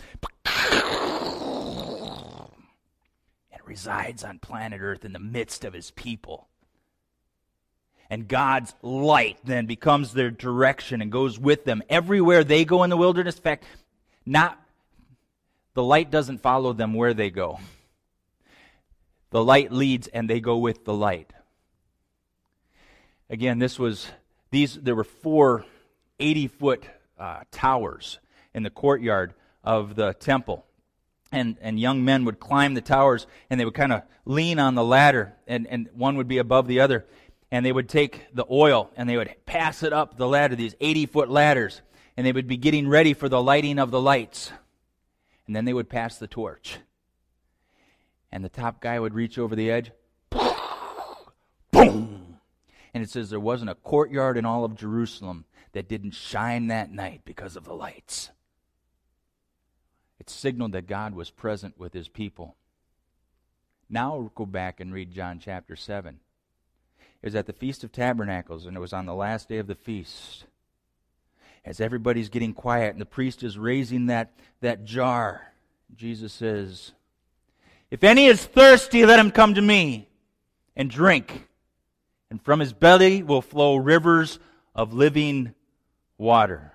and resides on planet Earth in the midst of His people. And God's light then becomes their direction and goes with them everywhere they go in the wilderness. In fact, the light doesn't follow them where they go. The light leads and they go with the light. Again, there were 4 80-foot towers in the courtyard of the temple. And young men would climb the towers and they would kind of lean on the ladder and one would be above the other. And they would take the oil and they would pass it up the ladder, these 80-foot ladders. And they would be getting ready for the lighting of the lights. And then they would pass the torch. And the top guy would reach over the edge. Boom! And it says there wasn't a courtyard in all of Jerusalem that didn't shine that night because of the lights. It signaled that God was present with His people. Now we'll go back and read John chapter 7. It was at the Feast of Tabernacles, and it was on the last day of the feast. As everybody's getting quiet, and the priest is raising that jar, Jesus says, if any is thirsty, let him come to me and drink. And from his belly will flow rivers of living water.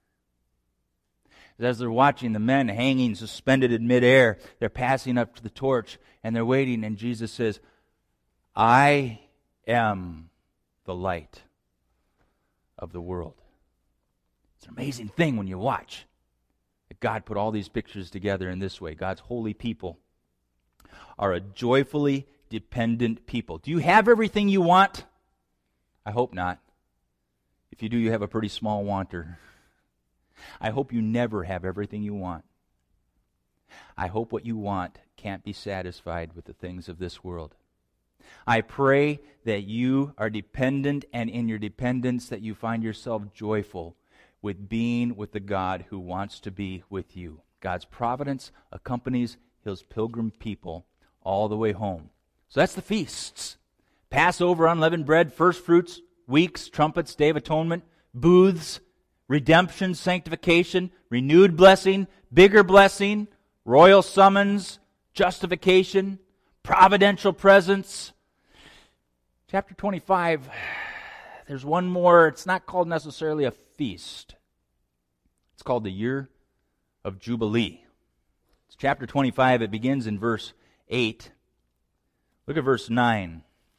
As they're watching the men hanging suspended in midair, they're passing up to the torch, and they're waiting, and Jesus says, I am the light of the world. It's an amazing thing when you watch that God put all these pictures together in this way. God's holy people are a joyfully dependent people. Do you have everything you want? I hope not. If you do, you have a pretty small wanter. I hope you never have everything you want. I hope what you want can't be satisfied with the things of this world. I pray that you are dependent, and in your dependence that you find yourself joyful with being with the God who wants to be with you. God's providence accompanies His pilgrim people all the way home. So that's the feasts. Passover, unleavened bread, first fruits, weeks, trumpets, Day of Atonement, booths, redemption, sanctification, renewed blessing, bigger blessing, royal summons, justification, providential presence. Chapter 25, there's one more. It's not called necessarily a feast. It's called the Year of Jubilee. It's chapter 25. It begins in verse 8. Look at verse 9.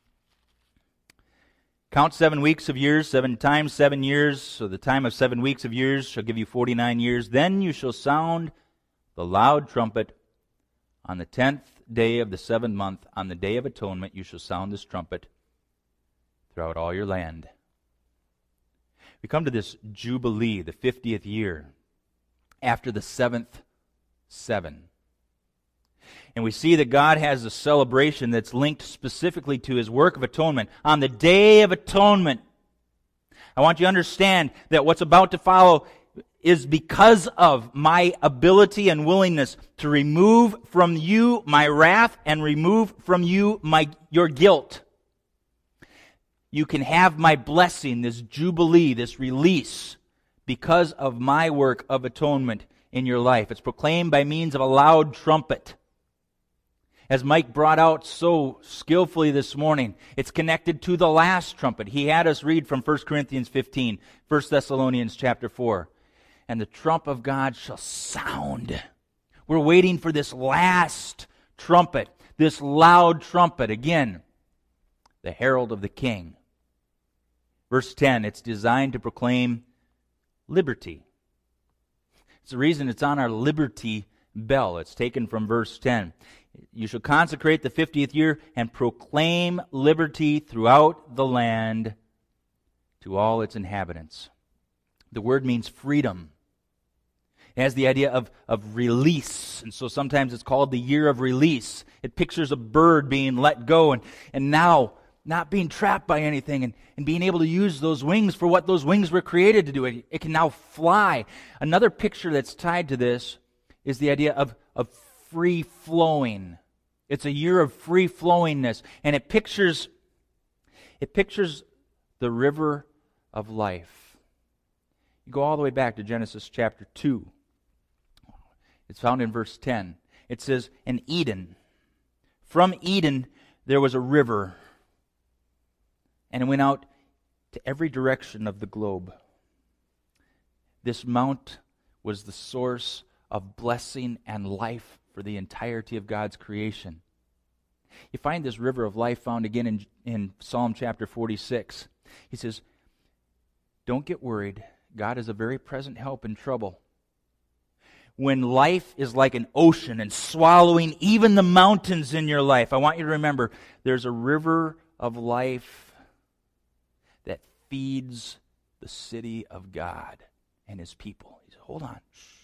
Count 7 weeks of years, 7 times 7 years. So the time of 7 weeks of years shall give you 49 years. Then you shall sound the loud trumpet on the 10th day of the 7th month. On the Day of Atonement you shall sound this trumpet throughout all your land. We come to this Jubilee, the 50th year, after the 7th 7. And we see that God has a celebration that's linked specifically to His work of atonement. On the Day of Atonement, I want you to understand that what's about to follow is because of my ability and willingness to remove from you my wrath and remove from you your guilt. You can have my blessing, this jubilee, this release, because of my work of atonement in your life. It's proclaimed by means of a loud trumpet. As Mike brought out so skillfully this morning, it's connected to the last trumpet. He had us read from 1 Corinthians 15, 1 Thessalonians chapter 4. And the trump of God shall sound. We're waiting for this last trumpet, this loud trumpet. Again, the herald of the King. Verse 10, it's designed to proclaim liberty. It's the reason it's on our liberty bell. It's taken from verse 10. You shall consecrate the 50th year and proclaim liberty throughout the land, to all its inhabitants. The word means freedom. It has the idea of release, and so sometimes it's called the year of release. It pictures a bird being let go and now not being trapped by anything and being able to use those wings for what those wings were created to do. It can now fly. Another picture that's tied to this is the idea of free flowing. It's a year of free flowingness, and it pictures the river of life. You go all the way back to Genesis chapter 2. It's found in verse 10. It says, in Eden. From Eden there was a river, and it went out to every direction of the globe. This mount was the source of blessing and life for the entirety of God's creation. You find this river of life found again in Psalm chapter 46. He says, don't get worried. God is a very present help in trouble. When life is like an ocean and swallowing even the mountains in your life, I want you to remember there's a river of life that feeds the city of God and His people. He said, hold on.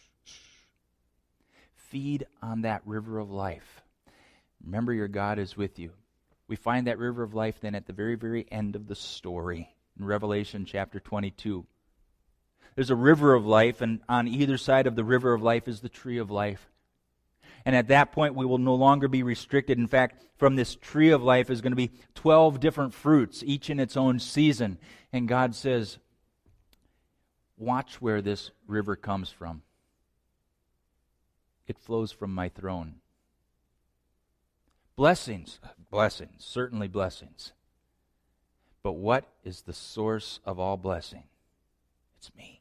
Feed on that river of life. Remember, your God is with you. We find that river of life then at the very, very end of the story in Revelation chapter 22. There's a river of life, and on either side of the river of life is the tree of life. And at that point, we will no longer be restricted. In fact, from this tree of life is going to be 12 different fruits, each in its own season. And God says, watch where this river comes from. It flows from my throne. Blessings, certainly blessings. But what is the source of all blessing? It's me.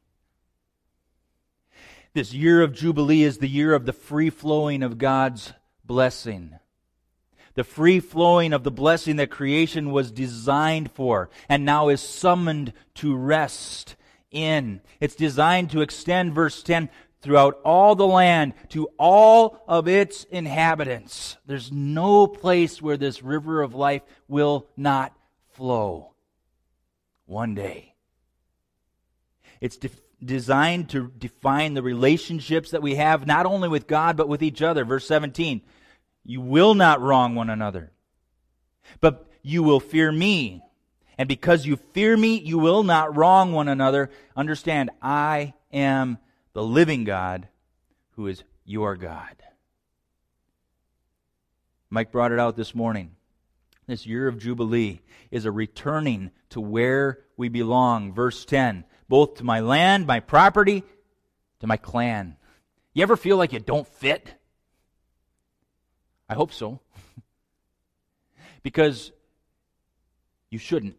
This year of Jubilee is the year of the free flowing of God's blessing. The free flowing of the blessing that creation was designed for and now is summoned to rest in. It's designed to extend, verse 10, throughout all the land to all of its inhabitants. There's no place where this river of life will not flow. One day. It's designed to define the relationships that we have not only with God but with each other. Verse 17, you will not wrong one another, but you will fear me. And because you fear me, you will not wrong one another. Understand, I am the living God who is your God. Mike brought it out this morning. This year of Jubilee is a returning to where we belong. Verse 10, both to my land, my property, to my clan. You ever feel like you don't fit? I hope so. Because you shouldn't.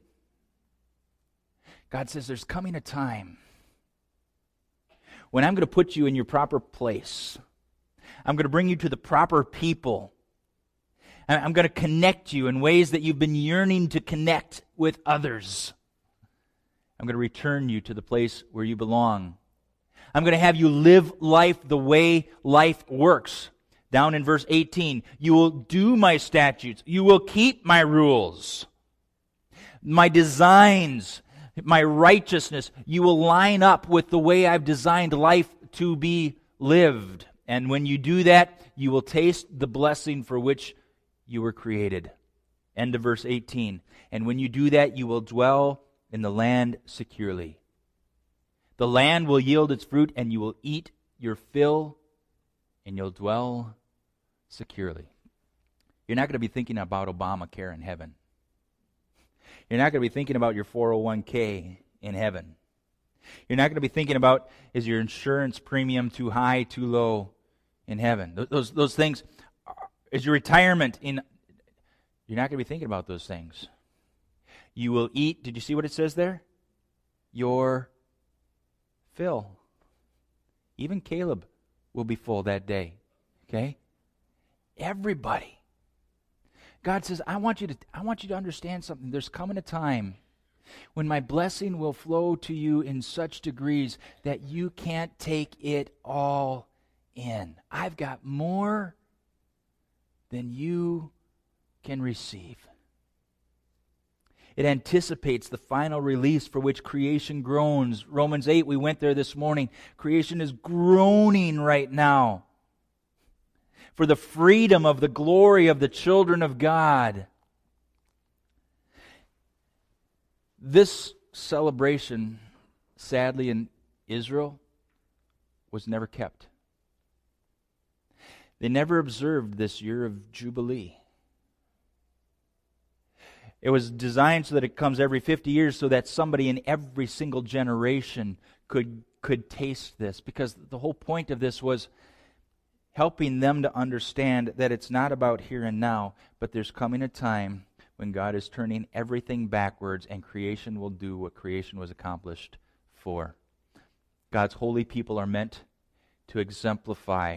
God says there's coming a time when I'm going to put you in your proper place. I'm going to bring you to the proper people. I'm going to connect you in ways that you've been yearning to connect with others. I'm going to return you to the place where you belong. I'm going to have you live life the way life works. Down in verse 18, you will do my statutes. You will keep my rules. My designs, my righteousness, you will line up with the way I've designed life to be lived. And when you do that, you will taste the blessing for which you were created. End of verse 18. And when you do that, you will dwell in the land securely. The land will yield its fruit, and you will eat your fill, and you'll dwell securely. You're not going to be thinking about Obamacare in heaven. You're not going to be thinking about your 401k in heaven. You're not going to be thinking about, is your insurance premium too high, too low in heaven? Those things. Is your retirement in... You're not going to be thinking about those things. You will eat, did you see what it says there? Your fill. Even Caleb will be full that day. Okay? Everybody. God says, I want you to understand something. There's coming a time when my blessing will flow to you in such degrees that you can't take it all in. I've got more than you can receive. It anticipates the final release for which creation groans. Romans 8, we went there this morning. Creation is groaning right now for the freedom of the glory of the children of God. This celebration, sadly, in Israel, was never kept. They never observed this year of Jubilee. It was designed so that it comes every 50 years so that somebody in every single generation could taste this. Because the whole point of this was helping them to understand that it's not about here and now, but there's coming a time when God is turning everything backwards and creation will do what creation was accomplished for. God's holy people are meant to exemplify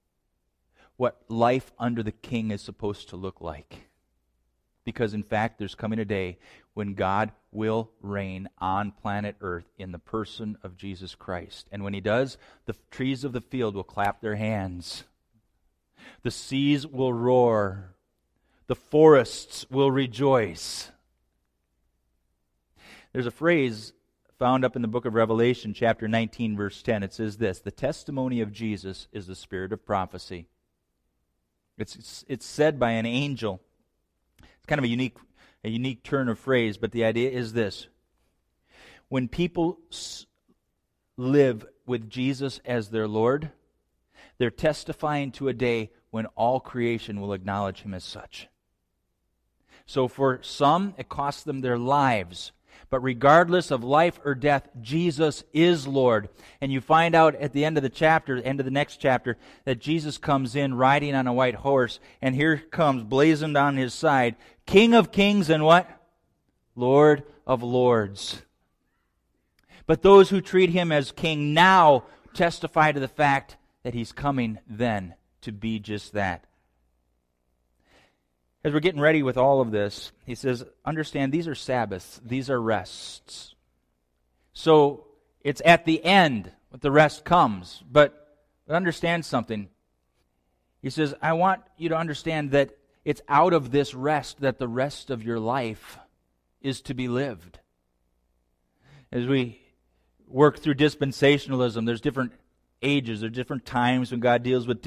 what life under the King is supposed to look like. Because in fact, there's coming a day when God will reign on planet Earth in the person of Jesus Christ. And when He does, the trees of the field will clap their hands. The seas will roar. The forests will rejoice. There's a phrase found up in the book of Revelation, chapter 19, verse 10. It says this: the testimony of Jesus is the spirit of prophecy. It's said by an angel. It's kind of a unique turn of phrase, but the idea is this. When people live with Jesus as their Lord, they're testifying to a day when all creation will acknowledge Him as such. So for some, it costs them their lives. But regardless of life or death, Jesus is Lord. And you find out at the end of the chapter, end of the next chapter, that Jesus comes in riding on a white horse. And here comes, blazoned on His side, King of kings and what? Lord of lords. But those who treat Him as King now testify to the fact that He's coming then to be just that. As we're getting ready with all of this, he says, understand these are Sabbaths, these are rests. So it's at the end that the rest comes. But understand something. He says, I want you to understand that it's out of this rest that the rest of your life is to be lived. As we work through dispensationalism, there's different ages, there's different times when God deals with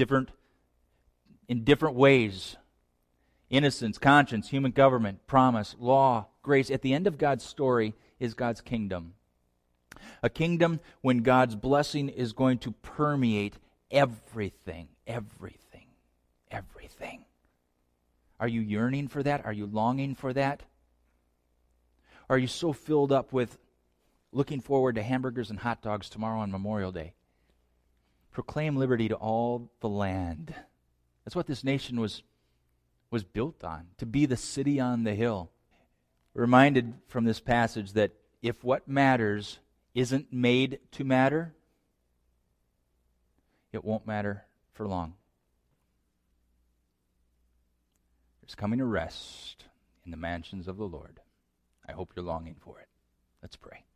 in different ways. Innocence, conscience, human government, promise, law, grace. At the end of God's story is God's kingdom. A kingdom when God's blessing is going to permeate everything, everything, everything. Are you yearning for that? Are you longing for that? Are you so filled up with looking forward to hamburgers and hot dogs tomorrow on Memorial Day? Proclaim liberty to all the land. That's what this nation was built on, to be the city on the hill. We're reminded from this passage that if what matters isn't made to matter, it won't matter for long. There's coming a rest in the mansions of the Lord. I hope you're longing for it. Let's pray.